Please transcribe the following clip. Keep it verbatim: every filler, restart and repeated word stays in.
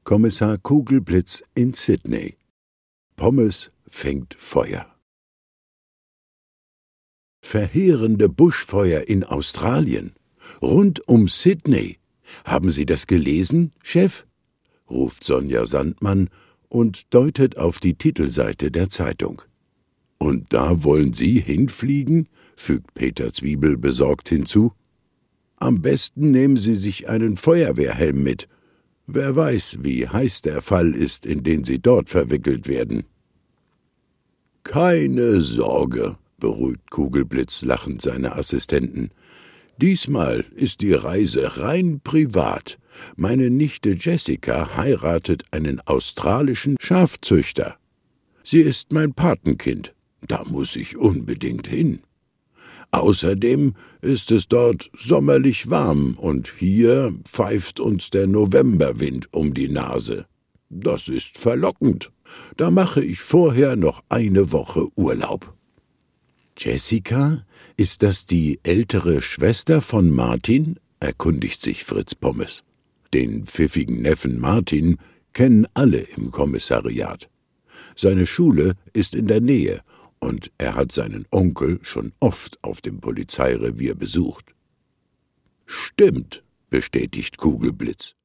Kommissar Kugelblitz in Sydney. Pommes fängt Feuer. Verheerende Buschfeuer in Australien. Rund um Sydney. Haben Sie das gelesen, Chef? Ruft Sonja Sandmann und deutet auf die Titelseite der Zeitung. Und da wollen Sie hinfliegen? Fügt Peter Zwiebel besorgt hinzu. Am besten nehmen Sie sich einen Feuerwehrhelm mit. Wer weiß, wie heiß der Fall ist, in den Sie dort verwickelt werden. Keine Sorge, beruhigt Kugelblitz lachend seine Assistenten. Diesmal ist die Reise rein privat. Meine Nichte Jessica heiratet einen australischen Schafzüchter. Sie ist mein Patenkind. Da muss ich unbedingt hin. Außerdem ist es dort sommerlich warm und hier pfeift uns der Novemberwind um die Nase. Das ist verlockend. Da mache ich vorher noch eine Woche Urlaub. Jessica, ist das die ältere Schwester von Martin? Erkundigt sich Fritz Pommes. Den pfiffigen Neffen Martin kennen alle im Kommissariat. Seine Schule ist in der Nähe und er hat seinen Onkel schon oft auf dem Polizeirevier besucht. Stimmt, bestätigt Kugelblitz.